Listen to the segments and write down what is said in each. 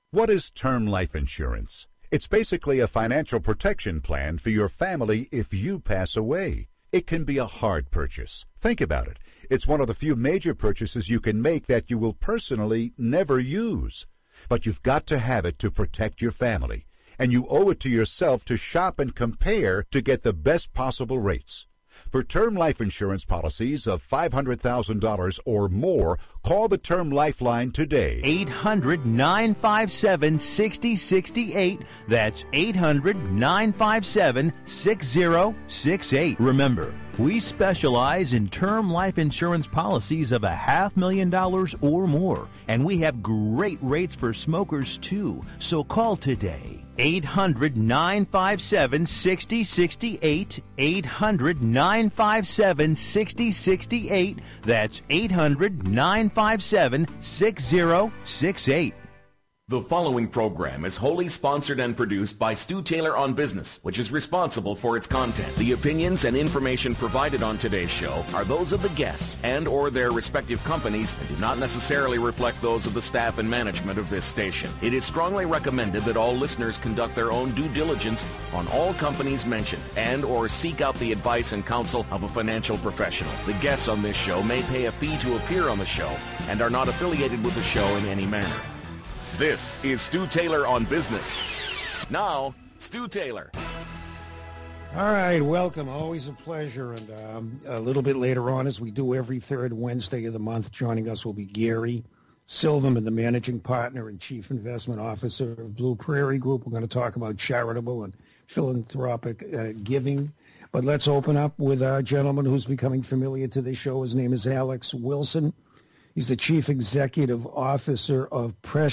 What is term life insurance? It's basically a financial protection plan for your family if you pass away. It can be a hard purchase. Think about it. It's one of the few major purchases you can make that you will personally never use. But you've got to have it to protect your family. And you owe it to yourself to shop and compare to get the best possible rates. For term life insurance policies of $500,000 or more, call the Term Lifeline today. 800-957-6068. That's 800-957-6068. Remember, we specialize in term life insurance policies of $500,000 or more, and we have great rates for smokers, too. So call today. 800-957-6068. 800-957-6068. That's 800-957-6068. The following program is wholly sponsored and produced by Stu Taylor on Business, which is responsible for its content. The opinions and information provided on today's show are those of the guests and or their respective companies and do not necessarily reflect those of the staff and management of this station. It is strongly recommended that all listeners conduct their own due diligence on all companies mentioned and or seek out the advice and counsel of a financial professional. The guests on this show may pay a fee to appear on the show and are not affiliated with the show in any manner. This is Stu Taylor on Business. Now, Stu Taylor. All right, welcome. Always a pleasure. And a little bit later on, as we do every third Wednesday of the month, joining us will be Gary Silverman, the managing partner and chief investment officer of Blue Prairie Group. We're going to talk about charitable and philanthropic giving. But let's open up with a gentleman who's becoming familiar to this show. His name is Alex Wilson. He's the chief executive officer of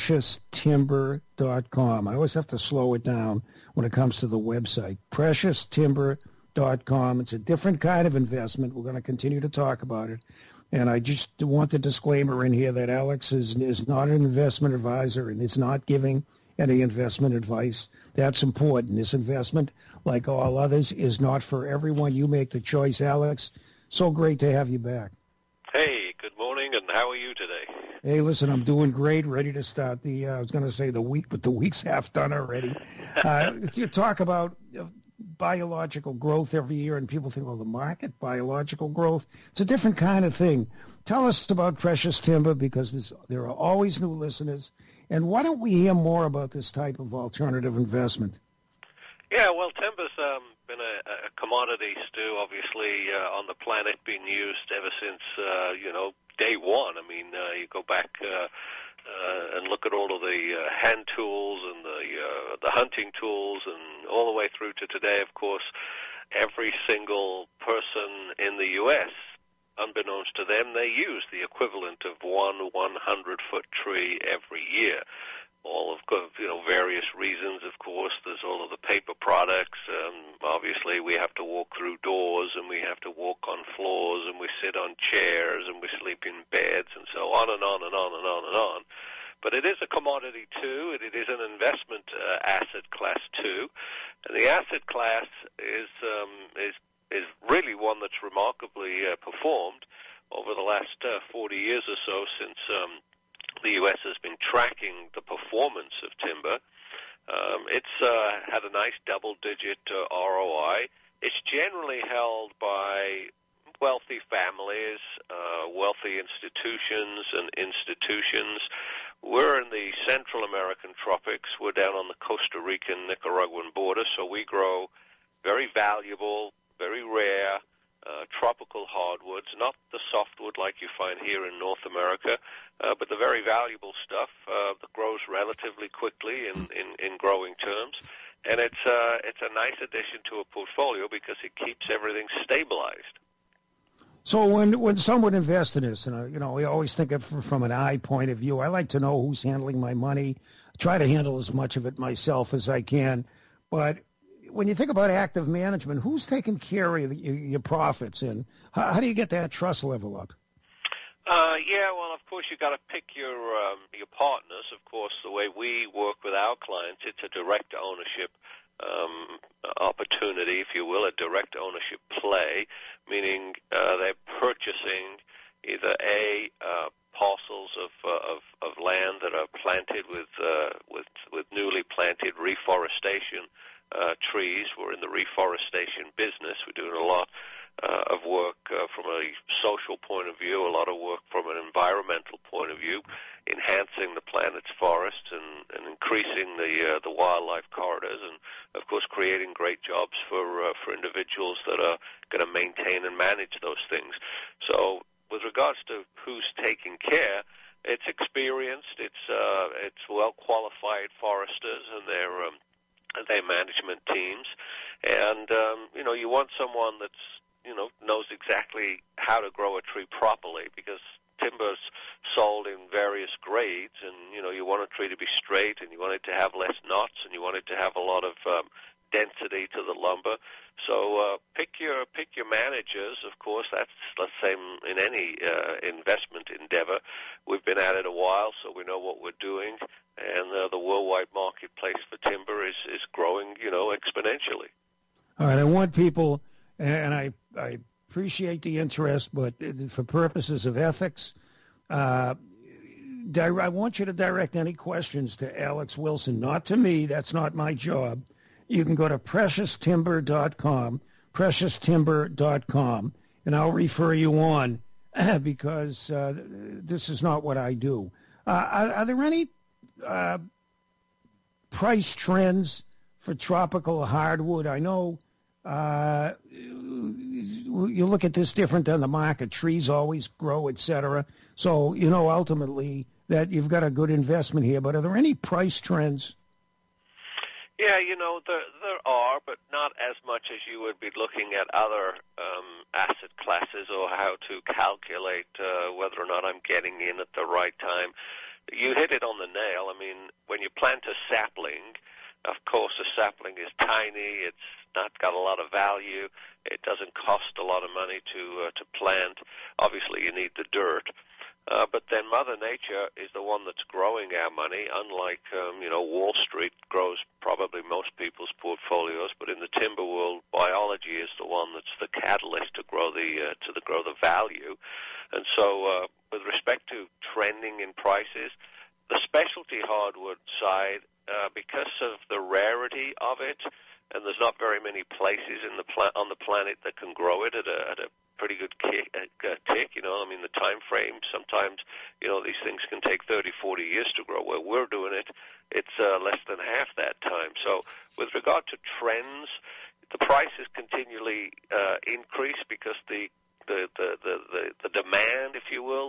PreciousTimber.com. I always have to slow it down when it comes to the website. PreciousTimber.com. It's a different kind of investment. We're going to continue to talk about it. And I just want the disclaimer in here that Alex is not an investment advisor and is not giving any investment advice. That's important. This investment, like all others, is not for everyone. You make the choice, Alex. So great to have you back. Hey, good morning, and how are you today? Hey, listen, I'm doing great, ready to start I was going to say the week, but the week's half done already. You talk about biological growth every year, and people think, well, the market, biological growth, it's a different kind of thing. Tell us about Precious Timber, because there are always new listeners, and why don't we hear more about this type of alternative investment? Yeah, well, timber's been a commodity, Stu, obviously, on the planet, being used ever since, day one. I mean, you go back and look at all of the hand tools and the hunting tools and all the way through to today, of course, every single person in the U.S., unbeknownst to them, they use the equivalent of one 100-foot tree every year. All of various reasons, of course. There's all of the paper products. Obviously, we have to walk through doors, and we have to walk on floors, and we sit on chairs, and we sleep in beds, and so on and on and on and on and on. But it is a commodity, too. It is an investment asset class, too. And the asset class is really one that's remarkably performed over the last 40 years or so since the U.S. has been tracking the performance of timber. It's had a nice double-digit ROI. It's generally held by wealthy families, wealthy institutions, and institutions. We're in the Central American tropics. We're down on the Costa Rican-Nicaraguan border, so we grow very valuable, very rare, tropical hardwoods, not the softwood like you find here in North America, but the very valuable stuff that grows relatively quickly in growing terms. And it's a nice addition to a portfolio because it keeps everything stabilized. So when someone invests in this, and we always think of it from an eye point of view. I like to know who's handling my money. I try to handle as much of it myself as I can. But when you think about active management, who's taking care of your profits, and how do you get that trust level up? Well, of course, you got to pick your partners. Of course, the way we work with our clients, it's a direct ownership opportunity, if you will, a direct ownership play, meaning they're purchasing either a parcels of land that are planted with newly planted reforestation trees. We're in the reforestation business. We're doing a lot of work from a social point of view, a lot of work from an environmental point of view, enhancing the planet's forests and increasing the wildlife corridors, and of course creating great jobs for individuals that are going to maintain and manage those things. So with regards to who's taking care, it's experienced, it's well-qualified foresters and their management teams, and you want someone that's knows exactly how to grow a tree properly, because timber's sold in various grades, and you want a tree to be straight, and you want it to have less knots, and you want it to have a lot of density to the lumber. So pick your managers. Of course, that's, let's say, in any investment endeavor. We've been at it a while, so we know what we're doing, and the worldwide marketplace for timber is growing, exponentially. All right, I want people, and I appreciate the interest, but for purposes of ethics, I want you to direct any questions to Alex Wilson, not to me. That's not my job. You can go to PreciousTimber.com, PreciousTimber.com, and I'll refer you on because this is not what I do. Are there any price trends for tropical hardwood? I know you look at this different than the market. Trees always grow, etc. So, ultimately that you've got a good investment here. But are there any price trends? Yeah, there are, but not as much as you would be looking at other asset classes, or how to calculate whether or not I'm getting in at the right time. You hit it on the nail. I mean, when you plant a sapling, of course, a sapling is tiny. It's not got a lot of value. It doesn't cost a lot of money to plant. Obviously, you need the dirt. But then Mother Nature is the one that's growing our money, unlike, Wall Street grows probably most people's portfolios. But in the timber world, biology is the one that's the catalyst to grow the value. And so with respect to trending in prices, the specialty hardwood side, because of the rarity of it, and there's not very many places on the planet that can grow it at a pretty good tick. The time frame, sometimes, these things can take 30, 40 years to grow. Where we're doing it, it's less than half that time. So with regard to trends, the prices continually increase because the demand, if you will,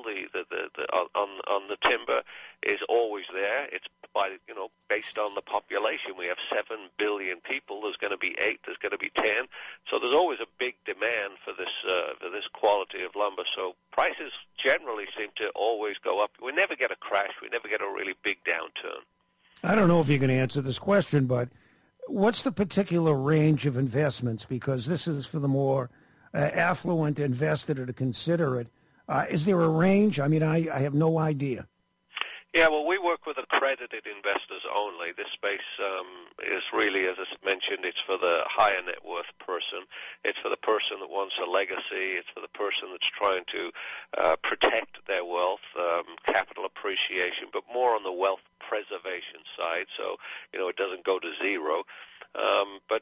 on the timber is always there. It's based on the population. We have 7 billion people. There's going to be 8. There's going to be 10. So there's always a big demand for this quality of lumber. So prices generally seem to always go up. We never get a crash. We never get a really big downturn. I don't know if you can answer this question, but what's the particular range of investments? Because this is for the more affluent investor to consider it. Is there a range? I mean, I have no idea. Yeah, well, we work with accredited investors only. This space is really, as I mentioned, it's for the higher net worth person. It's for the person that wants a legacy. It's for the person that's trying to protect their wealth, capital appreciation, but more on the wealth preservation side, so, it doesn't go to zero. But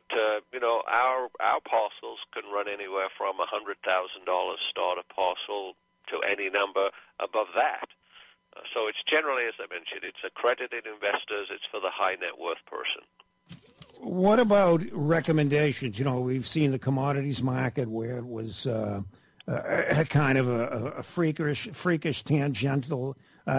our parcels can run anywhere from $100,000 starter parcel to any number above that. So it's generally, as I mentioned, it's accredited investors. It's for the high net worth person. What about recommendations? We've seen the commodities market where it was kind of a freakish tangential,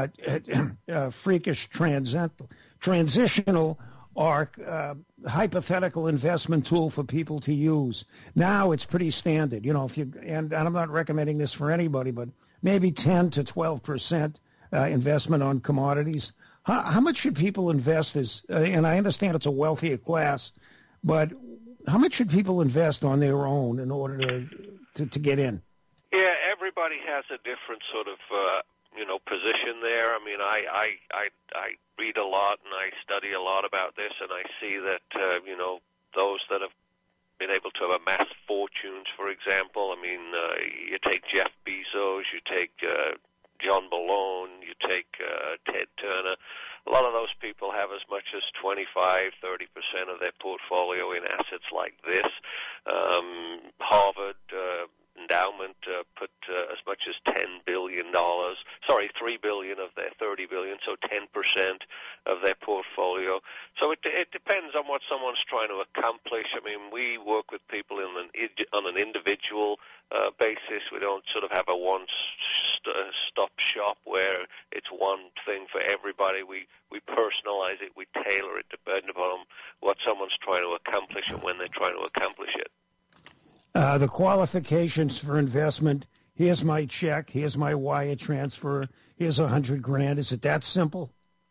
freakish transitional or hypothetical investment tool for people to use. Now it's pretty standard. And I'm not recommending this for anybody, but maybe 10 to 12% investment on commodities. How much should people invest? And I understand it's a wealthier class, but how much should people invest on their own in order to get in? Yeah, everybody has a different sort of position there. I mean, I read a lot and I study a lot about this, and I see that those that have been able to amass fortunes, for example. I mean, you take Jeff Bezos, you take John Malone, you take Ted Turner. A lot of those people have as much as 25-30% of their portfolio in assets like this. Harvard endowment put as much as $10 billion, $3 billion of their $30 billion, so 10% of their portfolio. So it depends on what someone's trying to accomplish. I mean, we work with people on an individual basis. We don't sort of have a one-stop shop where it's one thing for everybody. We personalize it. We tailor it depending upon what someone's trying to accomplish and when they're trying to accomplish it. The qualifications for investment, here's my check, here's my wire transfer, here's $100,000. Is it that simple?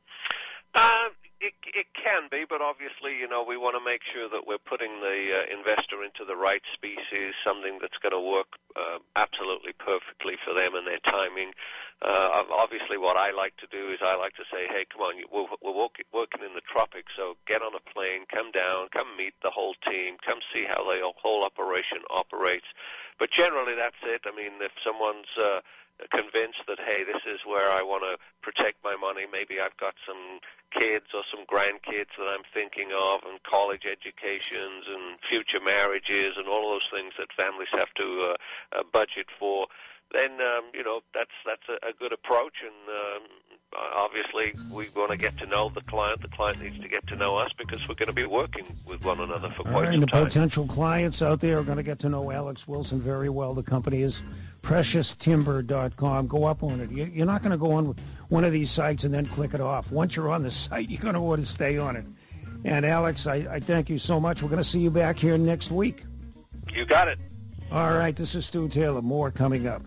It can be, but obviously, we want to make sure that we're putting the investor into the right species, something that's going to work absolutely perfectly for them and their timing. Obviously, what I like to do is I like to say, hey, come on, we're working in the tropics, so get on a plane, come down, come meet the whole team, come see how the whole operation operates. But generally, that's it. I mean, if someone's convinced that, hey, this is where I want to protect my money. Maybe I've got some kids or some grandkids that I'm thinking of, and college educations and future marriages and all those things that families have to budget for. Then, that's a good approach, and obviously we want to get to know the client. The client needs to get to know us because we're going to be working with one another for quite some time. And the potential clients out there are going to get to know Alex Wilson very well. The company is PreciousTimber.com. Go up on it. You're not going to go on one of these sites and then click it off. Once you're on the site, you're going to want to stay on it. And, Alex, I thank you so much. We're going to see you back here next week. You got it. All right, this is Stu Taylor. More coming up.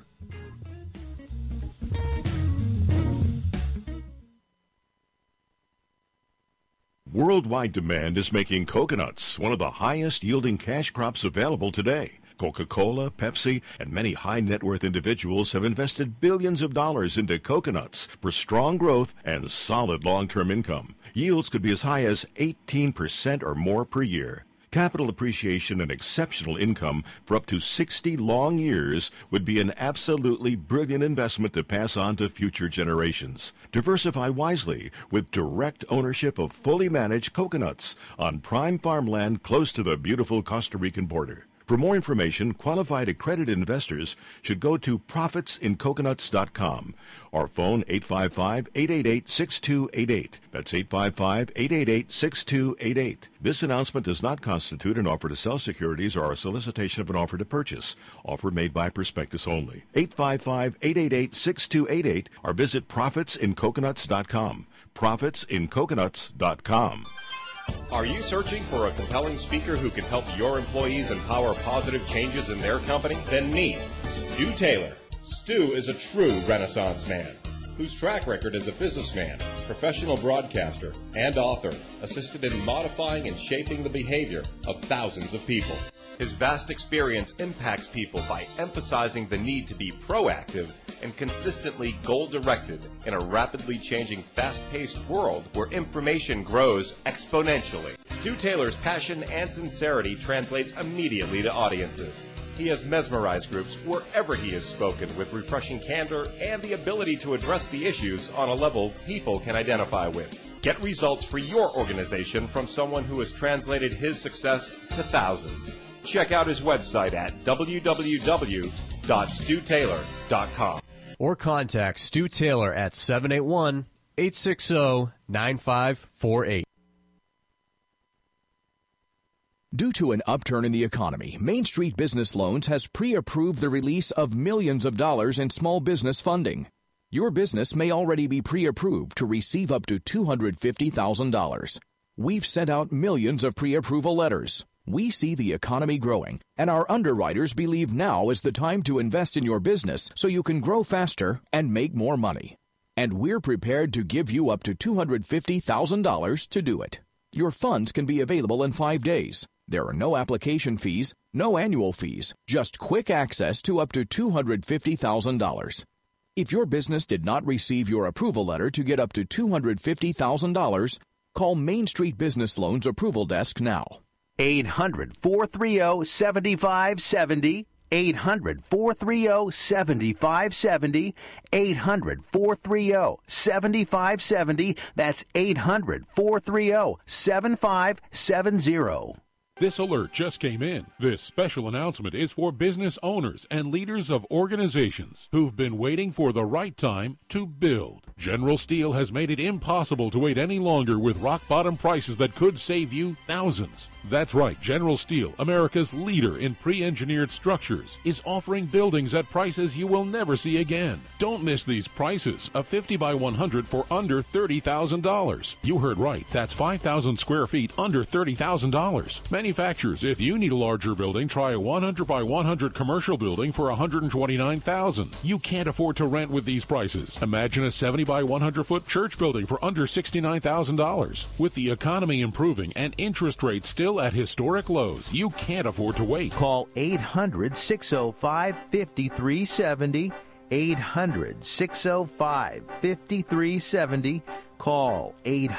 Worldwide demand is making coconuts one of the highest-yielding cash crops available today. Coca-Cola, Pepsi, and many high-net-worth individuals have invested billions of dollars into coconuts for strong growth and solid long-term income. Yields could be as high as 18% or more per year. Capital appreciation and exceptional income for up to 60 long years would be an absolutely brilliant investment to pass on to future generations. Diversify wisely with direct ownership of fully managed coconuts on prime farmland close to the beautiful Costa Rican border. For more information, qualified accredited investors should go to profitsincoconuts.com or phone 855-888-6288. That's 855-888-6288. This announcement does not constitute an offer to sell securities or a solicitation of an offer to purchase. Offer made by prospectus only. 855-888-6288 or visit profitsincoconuts.com. profitsincoconuts.com. Are you searching for a compelling speaker who can help your employees empower positive changes in their company? Then meet Stu Taylor. Stu is a true Renaissance man whose track record as a businessman, professional broadcaster, and author assisted in modifying and shaping the behavior of thousands of people. His vast experience impacts people by emphasizing the need to be proactive and consistently goal-directed in a rapidly changing, fast-paced world where information grows exponentially. Stu Taylor's passion and sincerity translates immediately to audiences. He has mesmerized groups wherever he has spoken with refreshing candor and the ability to address the issues on a level people can identify with. Get results for your organization from someone who has translated his success to thousands. Check out his website at www.stutaylor.com. Or contact Stu Taylor at 781-860-9548. Due to an upturn in the economy, Main Street Business Loans has pre-approved the release of millions of dollars in small business funding. Your business may already be pre-approved to receive up to $250,000. We've sent out millions of pre-approval letters. We see the economy growing, and our underwriters believe now is the time to invest in your business so you can grow faster and make more money. And we're prepared to give you up to $250,000 to do it. Your funds can be available in 5 days. There are no application fees, no annual fees, just quick access to up to $250,000. If your business did not receive your approval letter to get up to $250,000, call Main Street Business Loans Approval Desk now. 800-430-7570. 800-430-7570. 800-430-7570. That's 800-430-7570. This alert just came in. This special announcement is for business owners and leaders of organizations who've been waiting for the right time to build. General Steel has made it impossible to wait any longer with rock-bottom prices that could save you thousands. That's right, General Steel, America's leader in pre-engineered structures, is offering buildings at prices you will never see again. Don't miss these prices. A 50 by 100 for under $30,000. You heard right. That's 5,000 square feet under $30,000. Manufacturers, if you need a larger building, try a 100 by 100 commercial building for $129,000. You can't afford to rent with these prices. Imagine a 70 by 100 foot church building for under $69,000. With the economy improving and interest rates still at historic lows, you can't afford to wait. Call 800-605-5370. 800-605-5370. Call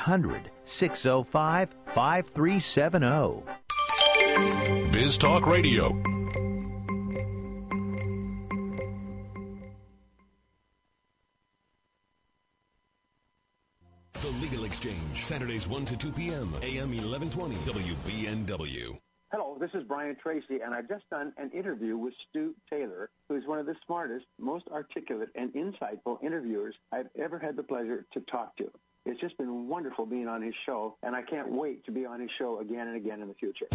800-605-5370. Biz Talk Radio. The Legal Exchange, Saturdays 1 to 2 p.m., AM 1120, WBNW. Hello, this is Brian Tracy, and I've just done an interview with Stu Taylor, who is one of the smartest, most articulate, and insightful interviewers I've ever had the pleasure to talk to. It's just been wonderful being on his show, and I can't wait to be on his show again and again in the future.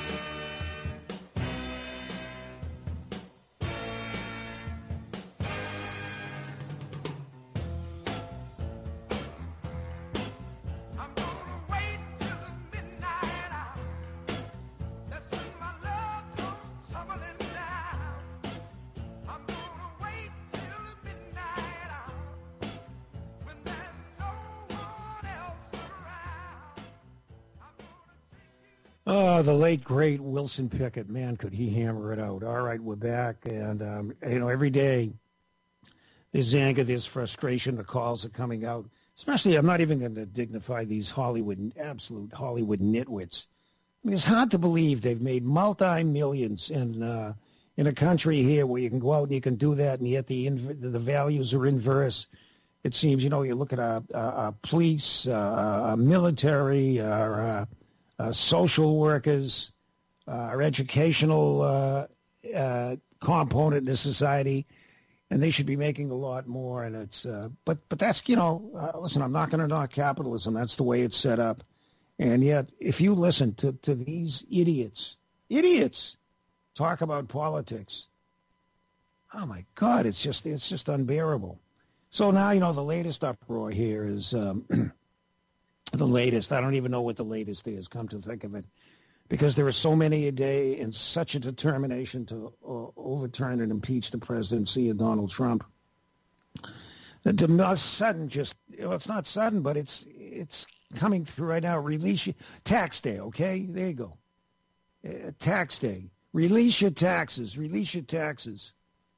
The late, great Wilson Pickett, man, could he hammer it out. All right, we're back, and, every day there's anger, there's frustration, the calls are coming out. Especially, I'm not even going to dignify these absolute Hollywood nitwits. I mean, it's hard to believe they've made multi-millions in a country here where you can go out and you can do that, and yet the values are inverse. It seems, you look at our police, our military, our social workers, our educational component in this society, and they should be making a lot more. And it's, but that's, listen, I'm not going to knock capitalism. That's the way it's set up. And yet, if you listen to these idiots talk about politics, oh my God, it's just unbearable. So now, the latest uproar here is. The latest. I don't even know what the latest is, come to think of it, because there are so many a day and such a determination to overturn and impeach the presidency of Donald Trump. It's not sudden, it's not sudden, but it's coming through right now. Release your tax day, okay? There you go. Tax day. Release your taxes. Release your taxes.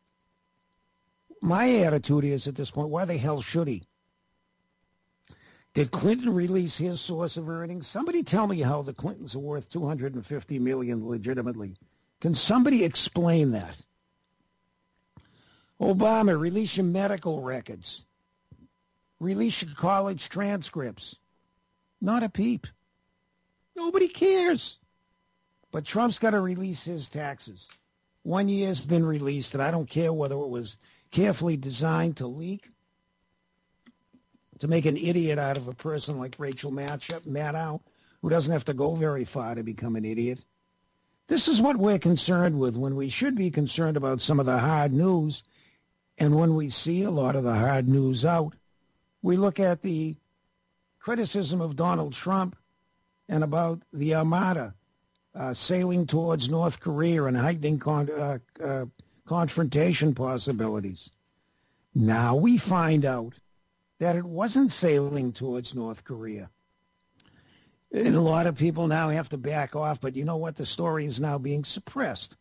My attitude is at this point, why the hell should he? Did Clinton release his source of earnings? Somebody tell me how the Clintons are worth $250 million legitimately. Can somebody explain that? Obama, release your medical records. Release your college transcripts. Not a peep. Nobody cares. But Trump's got to release his taxes. 1 year's been released, and I don't care whether it was carefully designed to leak, to make an idiot out of a person like Rachel Maddow, who doesn't have to go very far to become an idiot. This is what we're concerned with when we should be concerned about some of the hard news. And when we see a lot of the hard news out, we look at the criticism of Donald Trump and about the Armada sailing towards North Korea and heightening confrontation possibilities. Now we find out that it wasn't sailing towards North Korea. And a lot of people now have to back off, but you know what? The story is now being suppressed.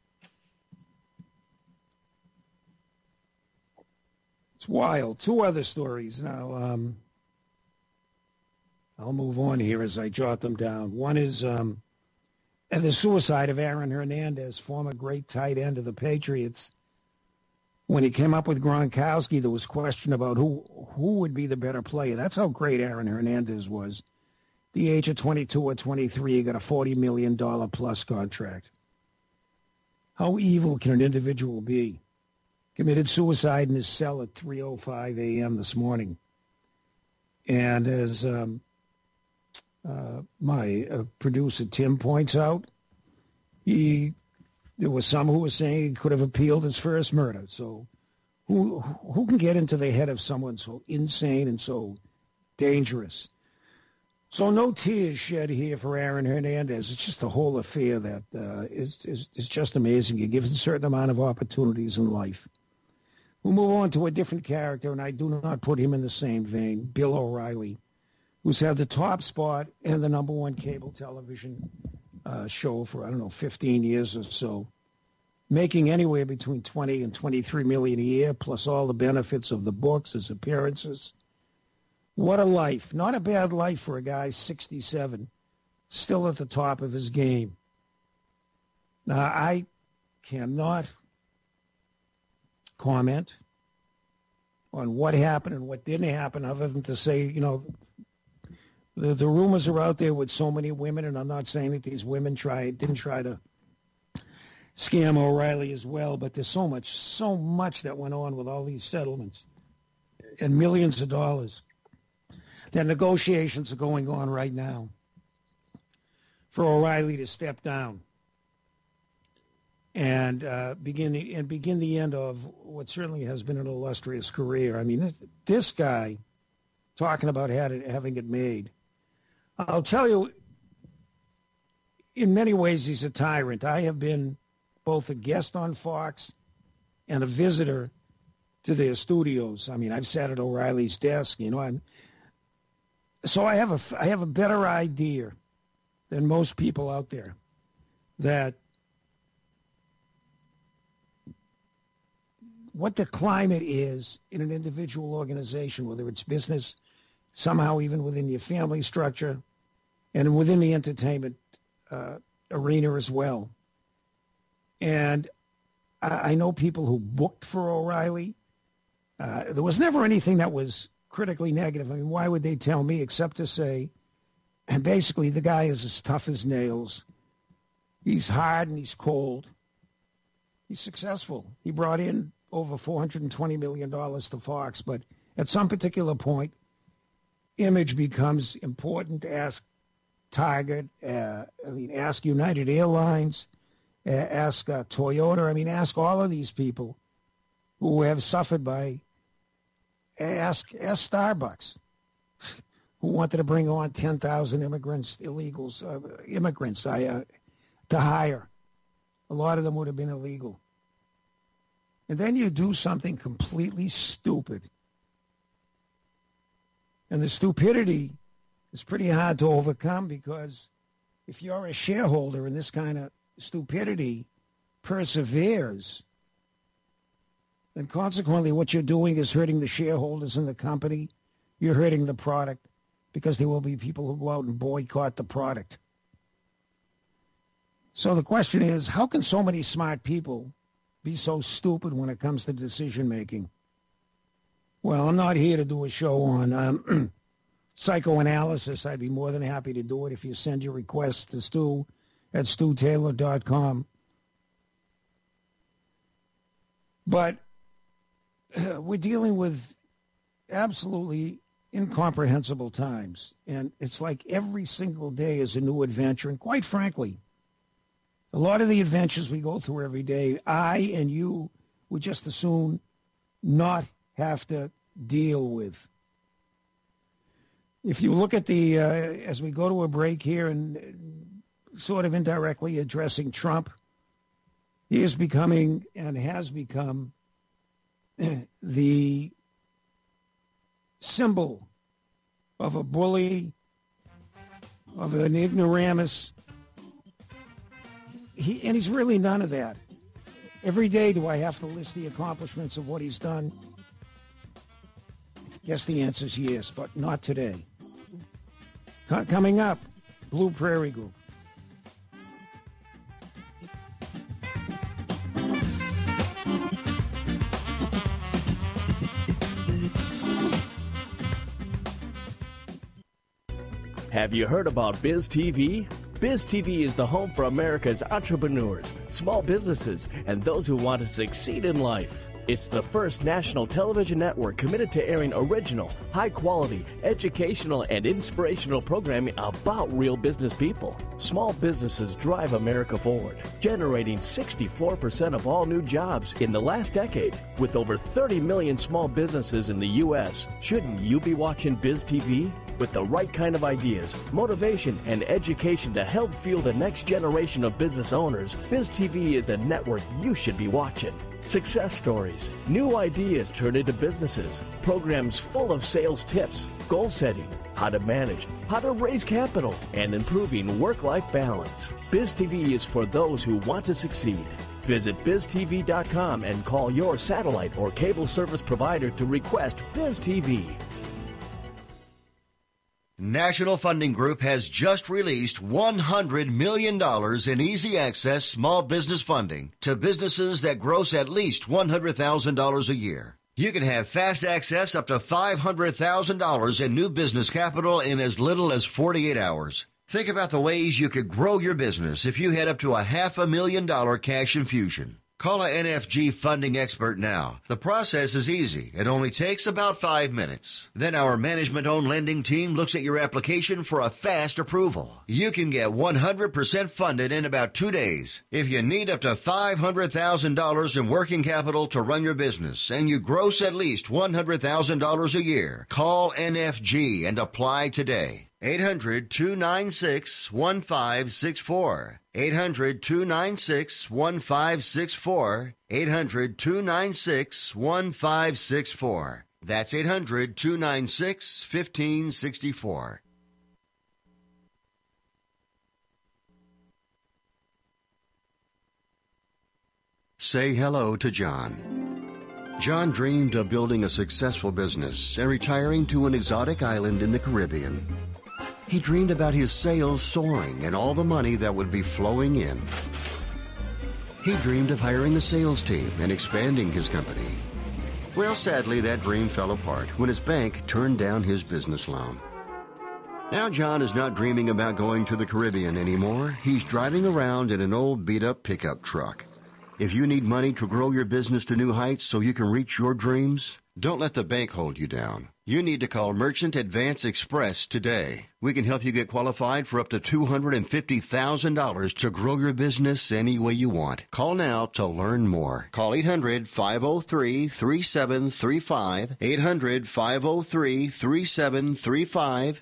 It's wild. Two other stories now. I'll move on here as I jot them down. One is And the suicide of Aaron Hernandez, former great tight end of the Patriots. When he came up with Gronkowski, there was question about who would be the better player. That's how great Aaron Hernandez was. The age of 22 or 23, he got a $40 million plus contract. How evil can an individual be? Committed suicide in his cell at 3:05 a.m. this morning. And as my producer Tim points out, there was some who were saying he could have appealed his first murder. So who can get into the head of someone so insane and so dangerous? So no tears shed here for Aaron Hernandez. It's just the whole affair that is just amazing. You're given a certain amount of opportunities in life. We'll move on to a different character, and I do not put him in the same vein, Bill O'Reilly, who's had the top spot and the number one cable television show for, 15 years or so, making anywhere between $20 and $23 million a year, plus all the benefits of the books, his appearances. What a life. Not a bad life for a guy 67, still at the top of his game. Now, I cannot comment on what happened and what didn't happen other than to say, the rumors are out there with so many women, and I'm not saying that these women didn't try to scam O'Reilly as well, but there's so much that went on with all these settlements and millions of dollars. The negotiations are going on right now for O'Reilly to step down and begin the end of what certainly has been an illustrious career. I mean, this guy talking about having it made. I'll tell you, in many ways, he's a tyrant. I have been both a guest on Fox and a visitor to their studios. I mean, I've sat at O'Reilly's desk. So I have a better idea than most people out there that what the climate is in an individual organization, whether it's business, somehow even within your family structure, and within the entertainment arena as well. And I know people who booked for O'Reilly. There was never anything that was critically negative. I mean, why would they tell me except to say, and basically the guy is as tough as nails. He's hard and he's cold. He's successful. He brought in over $420 million to Fox, but at some particular point, image becomes important. Ask Target, ask United Airlines, ask Toyota. Ask all of these people who have suffered by, ask Starbucks, who wanted to bring on 10,000 immigrants to hire. A lot of them would have been illegal. And then you do something completely stupid. And the stupidity is pretty hard to overcome, because if you're a shareholder and this kind of stupidity perseveres, then consequently what you're doing is hurting the shareholders in the company. You're hurting the product, because there will be people who go out and boycott the product. So the question is, how can so many smart people be so stupid when it comes to decision making? Well, I'm not here to do a show on psychoanalysis. I'd be more than happy to do it if you send your requests to Stu at StuTaylor.com. But we're dealing with absolutely incomprehensible times. And it's like every single day is a new adventure. And quite frankly, a lot of the adventures we go through every day, I and you would just as soon not have to deal with. If you look at the, as we go to a break here and sort of indirectly addressing Trump, he is becoming and has become the symbol of a bully, of an ignoramus. He's really none of that. Every day do I have to list the accomplishments of what he's done? I guess the answer is yes, but not today. Coming up, Blue Prairie Group. Have you heard about Biz TV? Biz TV is the home for America's entrepreneurs, small businesses, and those who want to succeed in life. It's the first national television network committed to airing original, high-quality, educational, and inspirational programming about real business people. Small businesses drive America forward, generating 64% of all new jobs in the last decade. With over 30 million small businesses in the U.S., shouldn't you be watching Biz TV? With the right kind of ideas, motivation, and education to help fuel the next generation of business owners, Biz TV is the network you should be watching. Success stories, new ideas turned into businesses, programs full of sales tips, goal setting, how to manage, how to raise capital, and improving work-life balance. Biz TV is for those who want to succeed. Visit biztv.com and call your satellite or cable service provider to request Biz TV. National Funding Group has just released $100 million in easy access small business funding to businesses that gross at least $100,000 a year. You can have fast access up to $500,000 in new business capital in as little as 48 hours. Think about the ways you could grow your business if you had up to a $500,000 cash infusion. Call a NFG funding expert now. The process is easy. It only takes about 5 minutes. Then our management-owned lending team looks at your application for a fast approval. You can get 100% funded in about 2 days. If you need up to $500,000 in working capital to run your business and you gross at least $100,000 a year, call NFG and apply today. 800-296-1564. 800-296-1564. 800-296-1564. That's 800-296-1564. Say hello to John. John dreamed of building a successful business and retiring to an exotic island in the Caribbean. He dreamed about his sales soaring and all the money that would be flowing in. He dreamed of hiring a sales team and expanding his company. Well, sadly, that dream fell apart when his bank turned down his business loan. Now John is not dreaming about going to the Caribbean anymore. He's driving around in an old beat-up pickup truck. If you need money to grow your business to new heights so you can reach your dreams, don't let the bank hold you down. You need to call Merchant Advance Express today. We can help you get qualified for up to $250,000 to grow your business any way you want. Call now to learn more. Call 800-503-3735. 800-503-3735.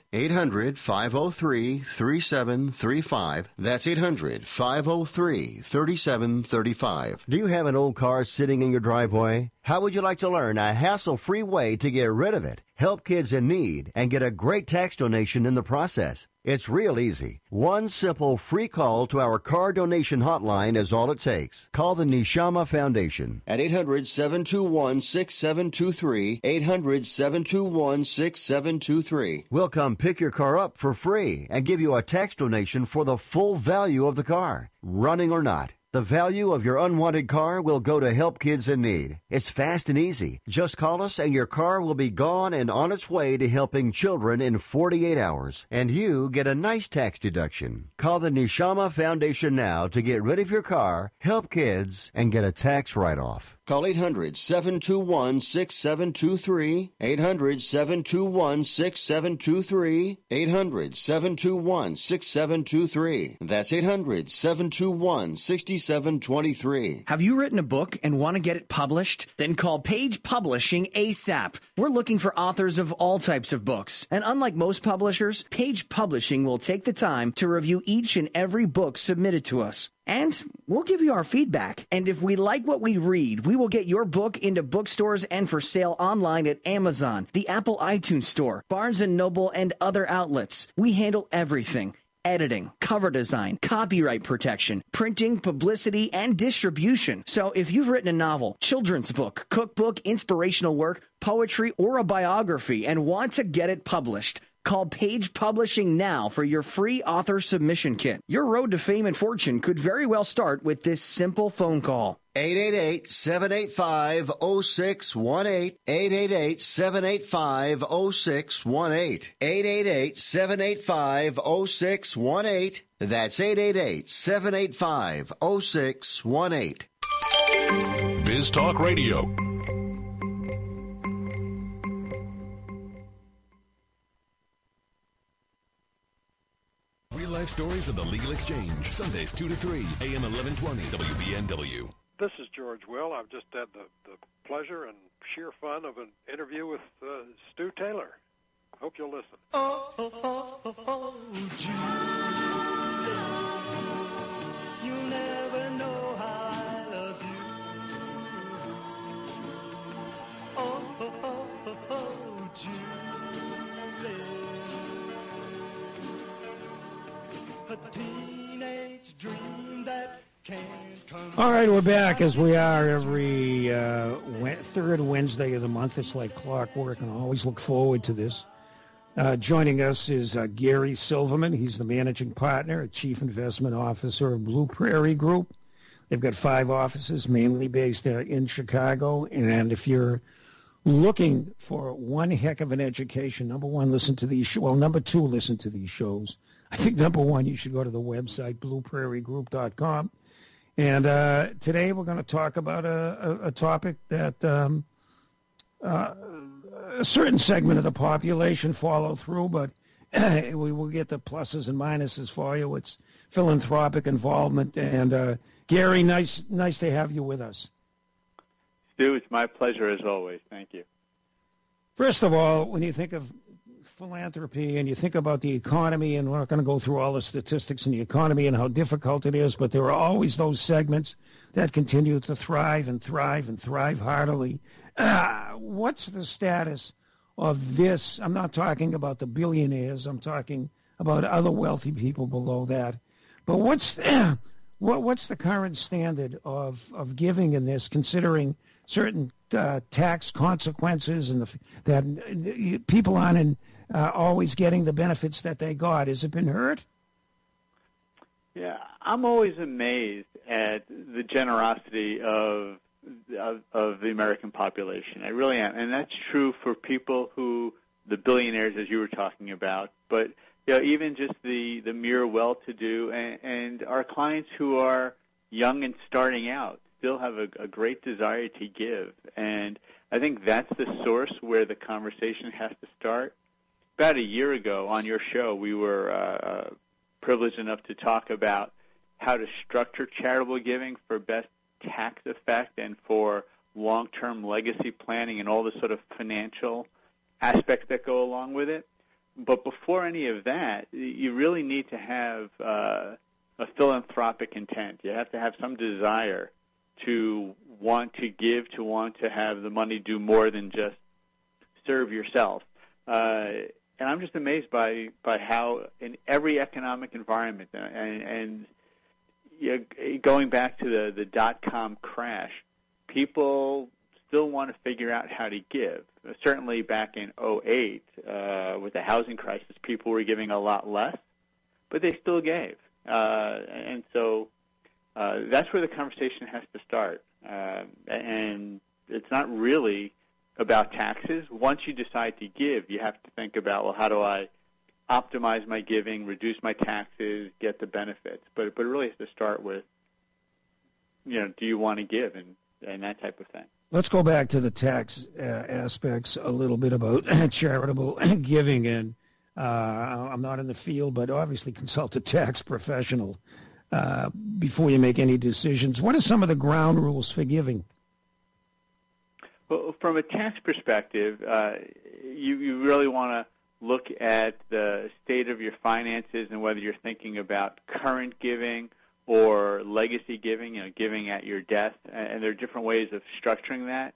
800-503-3735. That's 800-503-3735. Do you have an old car sitting in your driveway? How would you like to learn a hassle-free way to get rid of it, help kids in need, and get a great tax donation in the process? It's real easy. One simple free call to our car donation hotline is all it takes. Call the Neshama Foundation at 800-721-6723, 800-721-6723. We'll come pick your car up for free and give you a tax donation for the full value of the car, running or not. The value of your unwanted car will go to help kids in need. It's fast and easy. Just call us and your car will be gone and on its way to helping children in 48 hours. And you get a nice tax deduction. Call the Neshama Foundation now to get rid of your car, help kids, and get a tax write-off. Call 800-721-6723, 800-721-6723, 800-721-6723. That's 800-721-6723. Have you written a book and want to get it published? Then call Page Publishing ASAP. We're looking for authors of all types of books. And unlike most publishers, Page Publishing will take the time to review each and every book submitted to us. And we'll give you our feedback. And if we like what we read, we will get your book into bookstores and for sale online at Amazon, the Apple iTunes Store, Barnes & Noble, and other outlets. We handle everything. Editing, cover design, copyright protection, printing, publicity, and distribution. So if you've written a novel, children's book, cookbook, inspirational work, poetry, or a biography and want to get it published, call Page Publishing now for your free author submission kit. Your road to fame and fortune could very well start with this simple phone call. 888-785-0618. 888-785-0618. 888-785-0618. That's 888-785-0618. Biz Talk Radio. Real life stories of the legal exchange. Sundays 2 to 3, AM 1120, WBNW. This is George Will. I've just had the pleasure and sheer fun of an interview with Stu Taylor. Hope you'll listen. Julie, you never know how I love you. Julie, a teenage dream that can't come. All right, we're back as we are every third Wednesday of the month. It's like clockwork, and I always look forward to this. Joining us is Gary Silverman. He's the managing partner, chief investment officer of Blue Prairie Group. They've got 5 offices, mainly based in Chicago. And if you're looking for one heck of an education, number one, listen to these shows. Well, number two, listen to these shows. I think number one, you should go to the website, blueprairiegroup.com. And today we're going to talk about a topic that a certain segment of the population follow through, but we will get the pluses and minuses for you. It's philanthropic involvement. And Gary, nice to have you with us. Stu, it's my pleasure as always. Thank you. First of all, when you think of philanthropy and you think about the economy, and we're not going to go through all the statistics in the economy and how difficult it is, but there are always those segments that continue to thrive and thrive and thrive heartily. What's the status of this? I'm not talking about the billionaires. I'm talking about other wealthy people below that. But what's the current standard of giving in this, considering certain tax consequences and that people aren't always getting the benefits that they got? Has it been hurt? Yeah, I'm always amazed at the generosity of the American population. I really am, and that's true for people the billionaires, as you were talking about, but even just the mere well-to-do and our clients who are young and starting out still have a great desire to give, and I think that's the source where the conversation has to start. About a year ago on your show, we were privileged enough to talk about how to structure charitable giving for best tax effect and for long-term legacy planning and all the sort of financial aspects that go along with it. But before any of that, you really need to have a philanthropic intent. You have to have some desire to want to give, to want to have the money do more than just serve yourself. And I'm just amazed by how in every economic environment, and going back to the dot-com crash, people still want to figure out how to give. Certainly back in 2008, with the housing crisis, people were giving a lot less, but they still gave. And so that's where the conversation has to start. And it's not really about taxes. Once you decide to give, you have to think about, well, how do I optimize my giving, reduce my taxes, get the benefits? But it really has to start with, do you want to give, and that type of thing. Let's go back to the tax aspects a little bit about charitable giving. And I'm not in the field, but obviously consult a tax professional before you make any decisions. What are some of the ground rules for giving? Well, from a tax perspective, you really want to look at the state of your finances and whether you're thinking about current giving or legacy giving, giving at your death, and there are different ways of structuring that.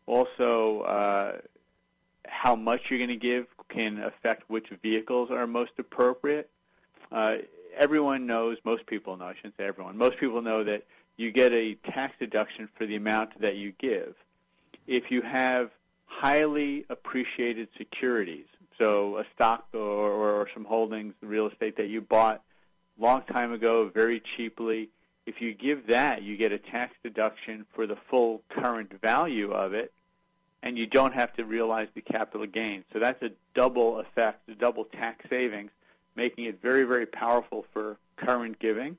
Also, how much you're going to give can affect which vehicles are most appropriate. Everyone knows, most people know, I shouldn't say everyone, most people know that you get a tax deduction for the amount that you give. If you have highly appreciated securities, so a stock or some holdings, real estate that you bought long time ago very cheaply, if you give that, you get a tax deduction for the full current value of it, and you don't have to realize the capital gain. So that's a double effect, a double tax savings, making it very, very powerful for current giving.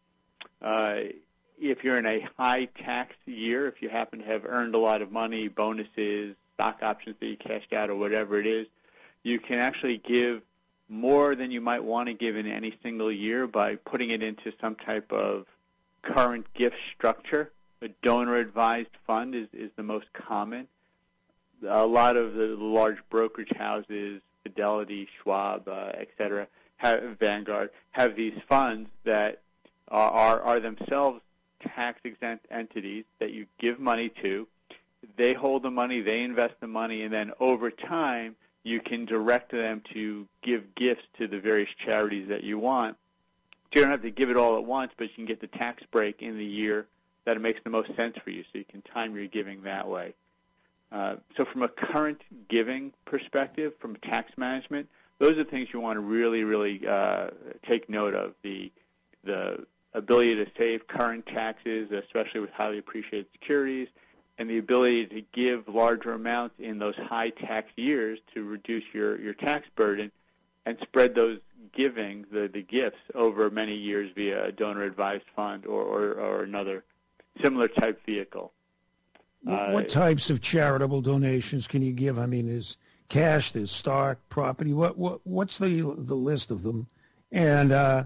If you're in a high tax year, if you happen to have earned a lot of money, bonuses, stock options that you cashed out or whatever it is, you can actually give more than you might want to give in any single year by putting it into some type of current gift structure. A donor-advised fund is the most common. A lot of the large brokerage houses, Fidelity, Schwab, et cetera, Vanguard, have these funds that are themselves tax-exempt entities that you give money to. They hold the money, they invest the money, and then over time you can direct them to give gifts to the various charities that you want. So you don't have to give it all at once, but you can get the tax break in the year that it makes the most sense for you, so you can time your giving that way. So from a current giving perspective, from tax management, those are things you want to really, really take note of. The ability to save current taxes, especially with highly appreciated securities, and the ability to give larger amounts in those high tax years to reduce your tax burden and spread those giving, the gifts, over many years via a donor-advised fund or another similar type vehicle. What types of charitable donations can you give? I mean, there's cash, there's stock, property. What's the list of them? And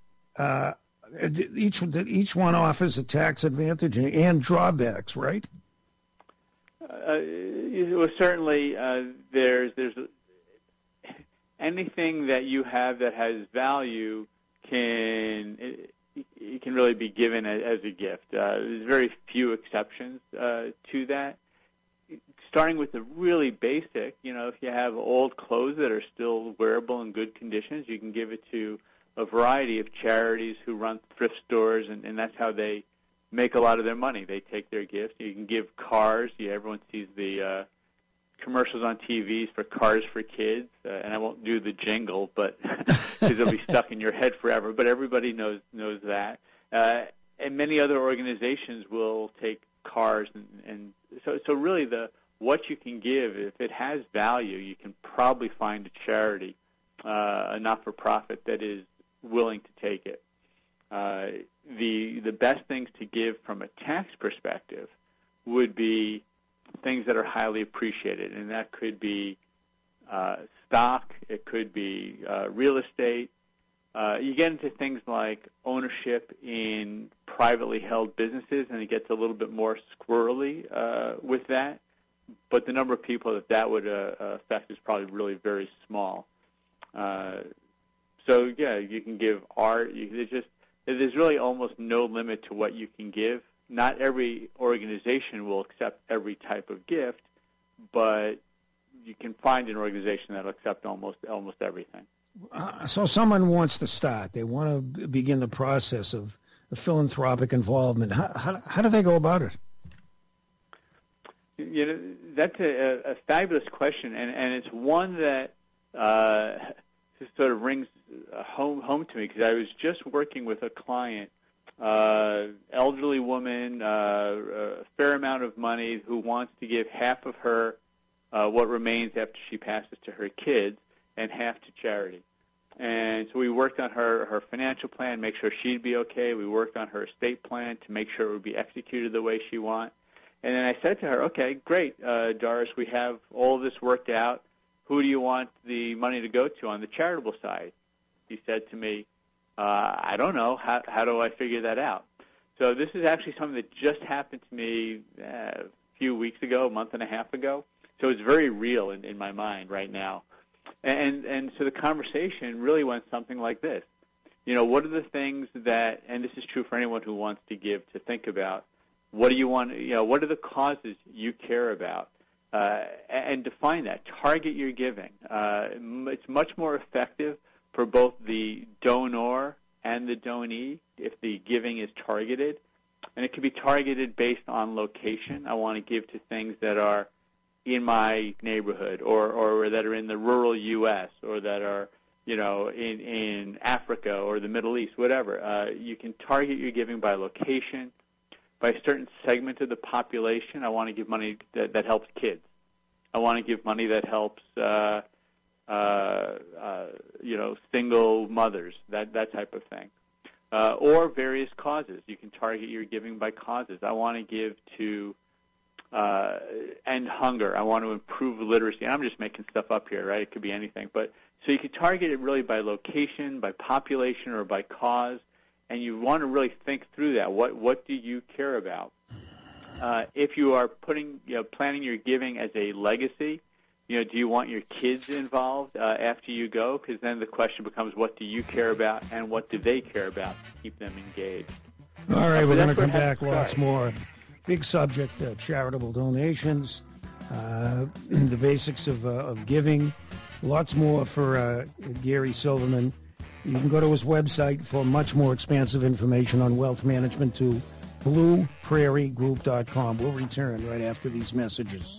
each one offers a tax advantage and drawbacks, right? Well, certainly, there's anything that you have that has value can really be given as a gift. There's very few exceptions to that. Starting with the really basic, if you have old clothes that are still wearable in good conditions, you can give it to a variety of charities who run thrift stores, and that's how they make a lot of their money. They take their gifts. You can give cars. Everyone sees the commercials on TVs for Cars for Kids, and I won't do the jingle, but because it'll be stuck in your head forever. But everybody knows that, and many other organizations will take cars, and so really what you can give, if it has value, you can probably find a charity, a not-for-profit that is willing to take it. The best things to give from a tax perspective would be things that are highly appreciated, and that could be stock, it could be real estate. You get into things like ownership in privately held businesses, and it gets a little bit more squirrely with that, but the number of people that would affect is probably really very small. So, yeah, you can give art. There's really almost no limit to what you can give. Not every organization will accept every type of gift, but you can find an organization that will accept almost everything. So someone wants to start. They want to begin the process of philanthropic involvement. How do they go about it? That's a fabulous question, and it's one that sort of rings home to me, because I was just working with a client, elderly woman, a fair amount of money, who wants to give half of her what remains after she passes to her kids and half to charity. And so we worked on her financial plan, make sure she'd be okay. We worked on her estate plan to make sure it would be executed the way she wants. And then I said to her, okay, great, Doris, we have all of this worked out. Who do you want the money to go to on the charitable side? He said to me, I don't know. How do I figure that out? So this is actually something that just happened to me a few weeks ago, a month and a half ago. So it's very real in my mind right now. And so the conversation really went something like this. What are the things that, and this is true for anyone who wants to give, to think about, what do you want, what are the causes you care about? And define that. Target your giving. It's much more effective for both the donor and the donee if the giving is targeted. And it can be targeted based on location. I want to give to things that are in my neighborhood or that are in the rural U.S. or that are in Africa or the Middle East, whatever. You can target your giving by location, by a certain segment of the population. I want to give money that helps kids. I want to give money that helps, single mothers, that type of thing. Or various causes. You can target your giving by causes. I want to give to end hunger. I want to improve literacy. And I'm just making stuff up here, right? It could be anything. But so you can target it really by location, by population, or by cause. And you want to really think through that. What do you care about? If you are planning your giving as a legacy, do you want your kids involved after you go? Because then the question becomes, what do you care about, and what do they care about to keep them engaged? All right, we're going to come back lots more. Big subject, charitable donations, the basics of giving, lots more for Gary Silverman. You can go to his website for much more expansive information on wealth management to blueprairiegroup.com. We'll return right after these messages.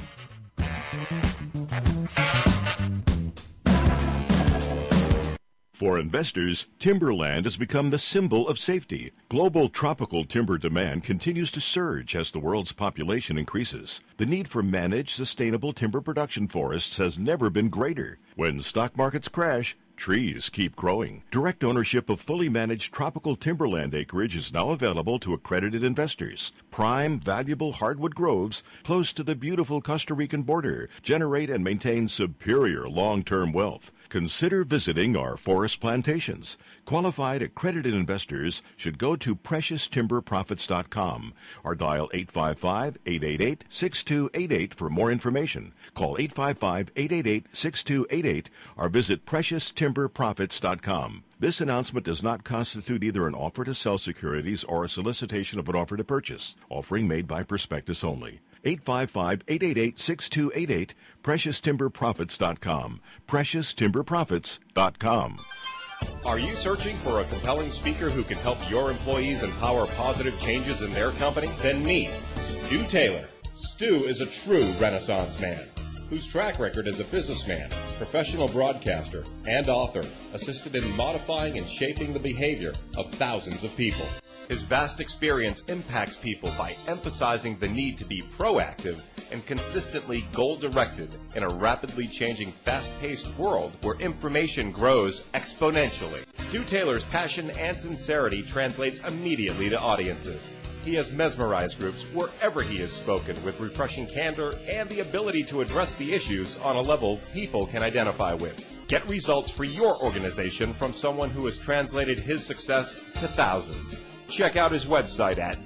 For investors, timberland has become the symbol of safety. Global tropical timber demand continues to surge as the world's population increases. The need for managed, sustainable timber production forests has never been greater. When stock markets crash, trees keep growing. Direct ownership of fully managed tropical timberland acreage is now available to accredited investors. Prime, valuable hardwood groves close to the beautiful Costa Rican border generate and maintain superior long-term wealth. Consider visiting our forest plantations. Qualified accredited investors should go to PreciousTimberProfits.com or dial 855-888-6288 for more information. Call 855-888-6288 or visit PreciousTimberProfits.com. This announcement does not constitute either an offer to sell securities or a solicitation of an offer to purchase. Offering made by prospectus only. 855-888-6288, PreciousTimberProfits.com, PreciousTimberProfits.com. Are you searching for a compelling speaker who can help your employees empower positive changes in their company? Then meet Stu Taylor. Stu is a true Renaissance man whose track record as a businessman, professional broadcaster, and author assisted in modifying and shaping the behavior of thousands of people. His vast experience impacts people by emphasizing the need to be proactive and consistently goal-directed in a rapidly changing, fast-paced world where information grows exponentially. Stu Taylor's passion and sincerity translates immediately to audiences. He has mesmerized groups wherever he has spoken with refreshing candor and the ability to address the issues on a level people can identify with. Get results for your organization from someone who has translated his success to thousands. Check out his website at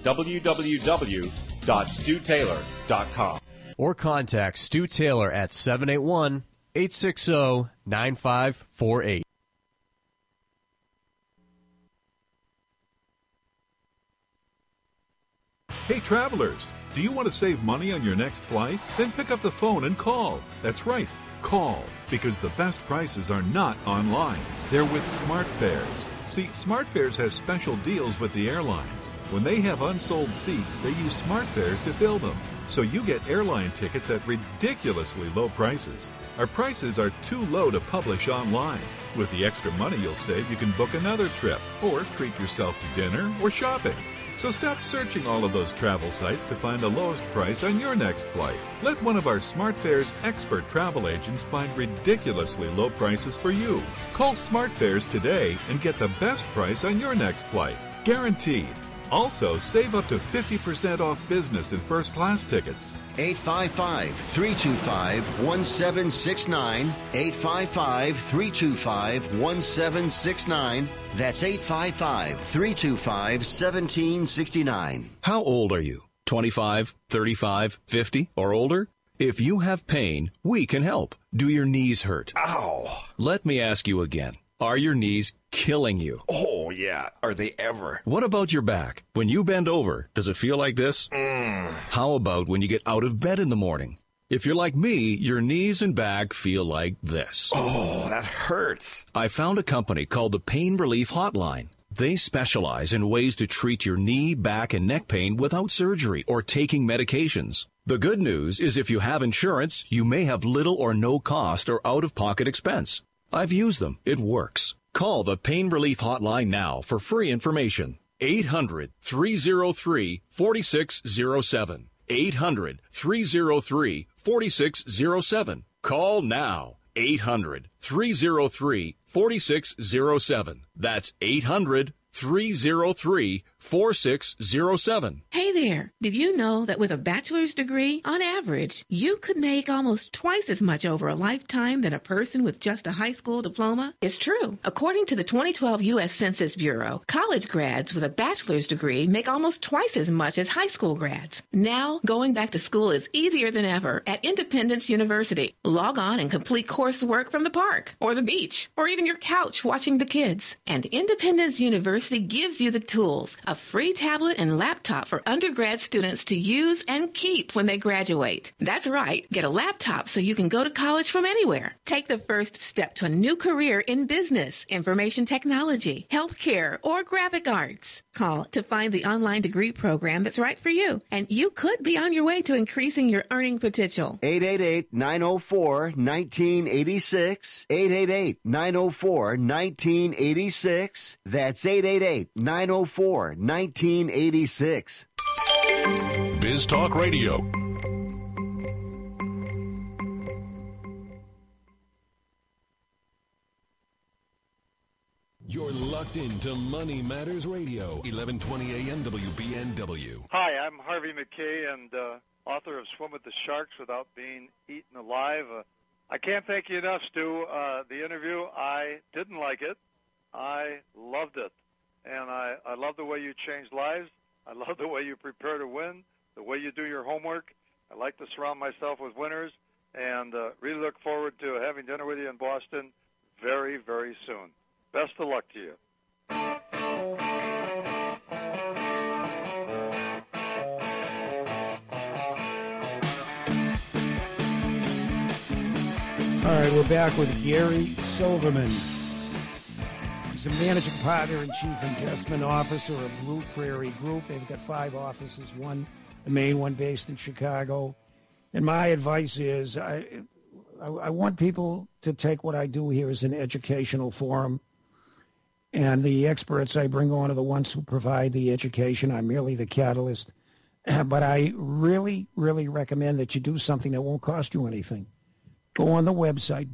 www.stutaylor.com. Or contact Stu Taylor at 781-860-9548. Hey travelers, do you want to save money on your next flight? Then pick up the phone and call. That's right, call, because the best prices are not online. They're with SmartFares. See, SmartFares has special deals with the airlines. When they have unsold seats, they use SmartFares to fill them. So you get airline tickets at ridiculously low prices. Our prices are too low to publish online. With the extra money you'll save, you can book another trip or treat yourself to dinner or shopping. So stop searching all of those travel sites to find the lowest price on your next flight. Let one of our SmartFares expert travel agents find ridiculously low prices for you. Call SmartFares today and get the best price on your next flight. Guaranteed. Also, save up to 50% off business and first-class tickets. 855-325-1769. 855-325-1769. That's 855-325-1769. How old are you? 25, 35, 50, or older? If you have pain, we can help. Do your knees hurt? Ow! Let me ask you again. Are your knees killing you? Oh, yeah. Are they ever? What about your back? When you bend over, does it feel like this? How about when you get out of bed in the morning? If you're like me, your knees and back feel like this. Oh, that hurts. I found a company called the Pain Relief Hotline. They specialize in ways to treat your knee, back, and neck pain without surgery or taking medications. The good news is if you have insurance, you may have little or no cost or out-of-pocket expense. I've used them. It works. Call the Pain Relief Hotline now for free information. 800-303-4607. 800-303-4607. Call now. 800-303-4607. That's 800-303-4607. Hey there. Did you know that with a bachelor's degree, on average, you could make almost twice as much over a lifetime than a person with just a high school diploma? It's true. According to the 2012 U.S. Census Bureau, college grads with a bachelor's degree make almost twice as much as high school grads. Now, going back to school is easier than ever at Independence University. Log on and complete coursework from the park, or the beach, or even your couch watching the kids. And Independence University gives you the tools, a free tablet and laptop for undergrad students to use and keep when they graduate. That's right. Get a laptop so you can go to college from anywhere. Take the first step to a new career in business, information technology, healthcare, or graphic arts. Call to find the online degree program that's right for you, and you could be on your way to increasing your earning potential. 888-904-1986. 888-904-1986. That's 888-904-1986. Biz Talk Radio. You're locked into Money Matters Radio, 1120 AM WBNW. Hi, I'm Harvey McKay, and author of Swim with the Sharks Without Being Eaten Alive. I can't thank you enough, Stu. The interview, I didn't like it. I loved it. And I love the way you change lives. I love the way you prepare to win, the way you do your homework. I like to surround myself with winners, and really look forward to having dinner with you in Boston very, very soon. Best of luck to you. All right, we're back with Gary Silverman. He's a managing partner and chief investment officer of Blue Prairie Group. They've got 5 offices, one the main one based in Chicago. And my advice is I want people to take what I do here as an educational forum. And the experts I bring on are the ones who provide the education. I'm merely the catalyst. But I really, really recommend that you do something that won't cost you anything. Go on the website,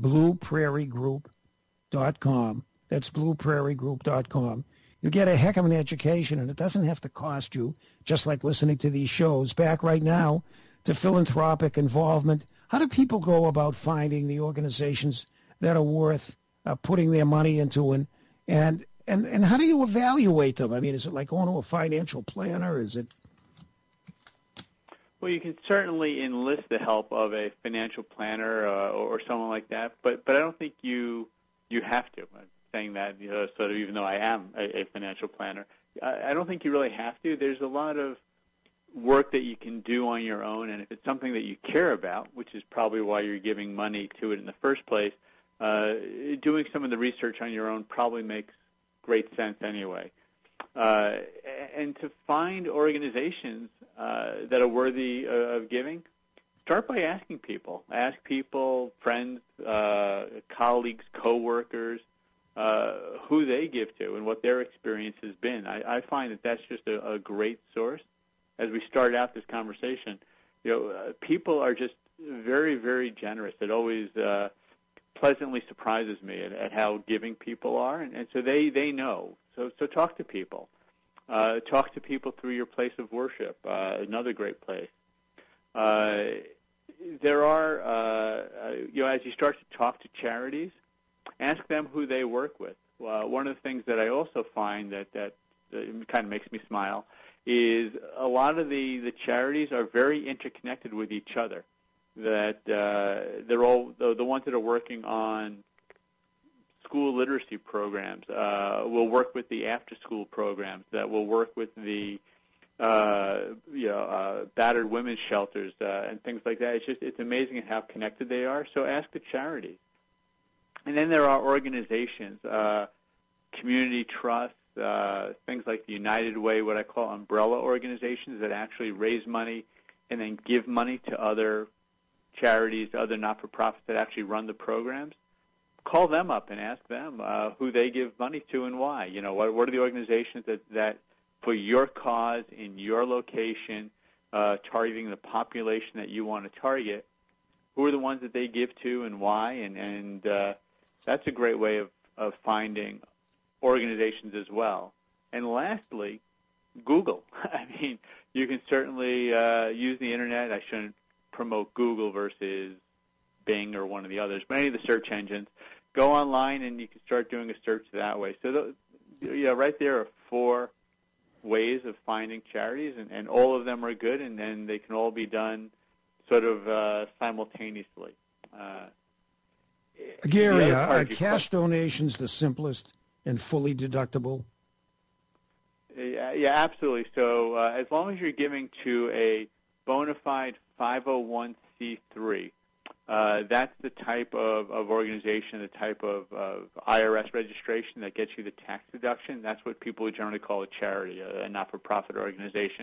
blueprairiegroup.com. That's blueprairiegroup.com. You get a heck of an education, and it doesn't have to cost you, just like listening to these shows. Back right now to philanthropic involvement. How do people go about finding the organizations that are worth putting their money into, and how do you evaluate them? I mean, is it like going to a financial planner? Is it? Well, you can certainly enlist the help of a financial planner or someone like that, but I don't think you have to. I'm saying that sort of, even though I am a financial planner, I don't think you really have to. There's a lot of work that you can do on your own, and if it's something that you care about, which is probably why you're giving money to it in the first place, doing some of the research on your own probably makes great sense anyway. And to find organizations that are worthy of giving, start by asking people. Ask people, friends, colleagues, coworkers, who they give to and what their experience has been. I find that that's just a great source. As we start out this conversation, people are just very, very generous. It always pleasantly surprises me at how giving people are, and so they know. So talk to people. Talk to people through your place of worship, another great place. There are, as you start to talk to charities, ask them who they work with. One of the things that I also find that kind of makes me smile is a lot of the charities are very interconnected with each other. That they're all the ones that are working on school literacy programs will work with the after-school programs that will work with the battered women's shelters and things like that. It's amazing at how connected they are. So ask the charities. And then there are organizations, community trusts, things like the United Way, what I call umbrella organizations that actually raise money and then give money to other charities, other not-for-profits that actually run the programs. call them up and ask them who they give money to and why. You know, what are the organizations that for your cause in your location, targeting the population that you want to target, who are the ones that they give to and why, and that's a great way of finding organizations as well. And lastly, Google. I mean, you can certainly use the Internet. I shouldn't promote Google versus Bing or one of the others, but any of the search engines. Go online and you can start doing a search that way. So, right there are 4 ways of finding charities, and all of them are good, and then they can all be done sort of simultaneously. Gary, are cash donations the simplest and fully deductible? Yeah, absolutely. So as long as you're giving to a bona fide 501c3, that's the type of organization, the type of IRS registration that gets you the tax deduction. That's what people would generally call a charity, a not-for-profit organization.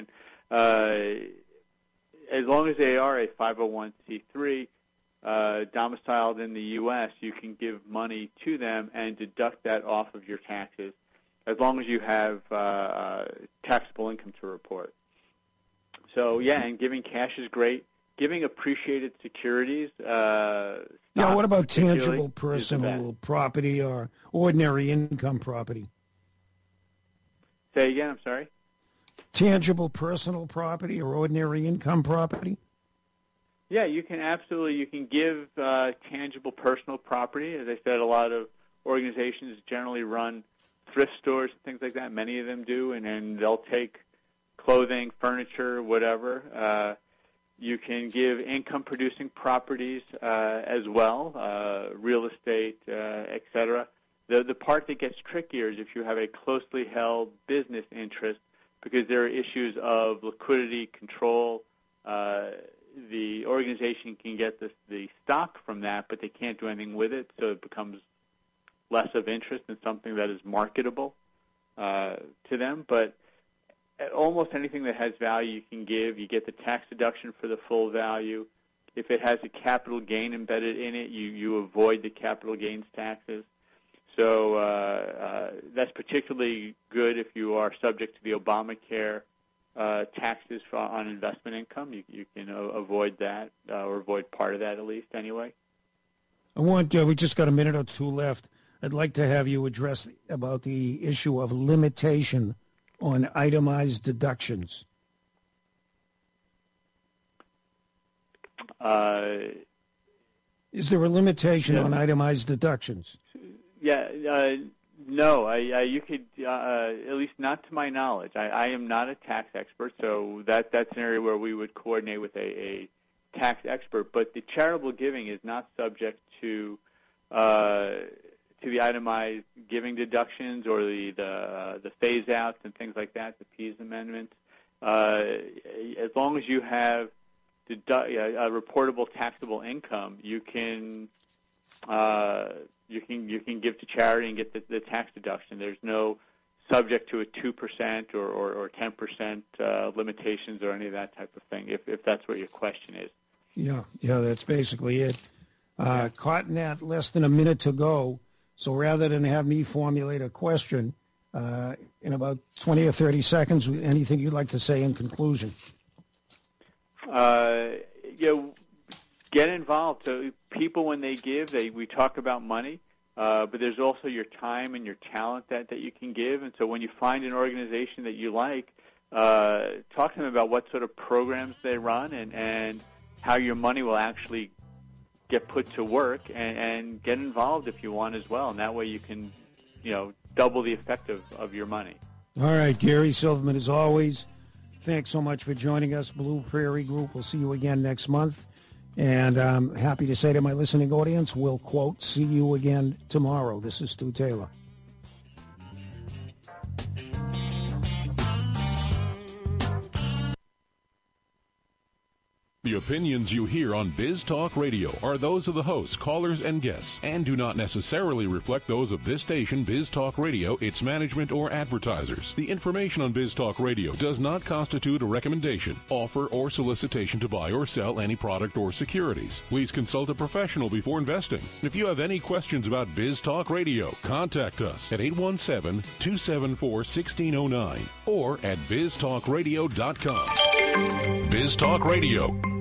As long as they are a 501c3 domiciled in the U.S., you can give money to them and deduct that off of your taxes, as long as you have taxable income to report. So, yeah, and giving cash is great. Giving appreciated securities. What about tangible personal property or ordinary income property? Say again, I'm sorry? Tangible personal property or ordinary income property? Yeah, you can give tangible personal property. As I said, a lot of organizations generally run thrift stores and things like that. Many of them do, and they'll take clothing, furniture, whatever. You can give income-producing properties as well, real estate, et cetera. The part that gets trickier is if you have a closely held business interest, because there are issues of liquidity control. The organization can get the stock from that, but they can't do anything with it, so it becomes less of interest in something that is marketable to them. But almost anything that has value you can give. You get the tax deduction for the full value. If it has a capital gain embedded in it, you avoid the capital gains taxes. So that's particularly good if you are subject to the Obamacare taxes on investment income. You can avoid that or avoid part of that at least anyway. We just got a minute or two left. I'd like to have you address about the issue of limitation on itemized deductions. Is there a limitation on itemized deductions? Yeah, no. You could, at least not to my knowledge. I am not a tax expert, so that's an area where we would coordinate with a tax expert. But the charitable giving is not subject to the itemized giving deductions or the phase outs and things like that, the Pease Amendment. As long as you have a reportable taxable income, you can give to charity and get the tax deduction. There's no subject to a 2% or 10% limitations or any of that type of thing, if that's what your question is. Yeah, that's basically it. Caught in that, less than a minute to go. So rather than have me formulate a question in about 20 or 30 seconds, anything you'd like to say in conclusion? Get involved. So people, when they give, we talk about money, but there's also your time and your talent that you can give. And so when you find an organization that you like, talk to them about what sort of programs they run and how your money will actually get put to work, and get involved if you want as well. And that way you can, double the effect of your money. All right, Gary Silverman, as always, thanks so much for joining us. Blue Prairie Group, we'll see you again next month. And I'm happy to say to my listening audience, we'll, quote, see you again tomorrow. This is Stu Taylor. The opinions you hear on Biz Talk Radio are those of the hosts, callers, and guests, and do not necessarily reflect those of this station, Biz Talk Radio, its management, or advertisers. The information on Biz Talk Radio does not constitute a recommendation, offer, or solicitation to buy or sell any product or securities. Please consult a professional before investing. If you have any questions about Biz Talk Radio, contact us at 817-274-1609 or at biztalkradio.com. Biz Talk Radio,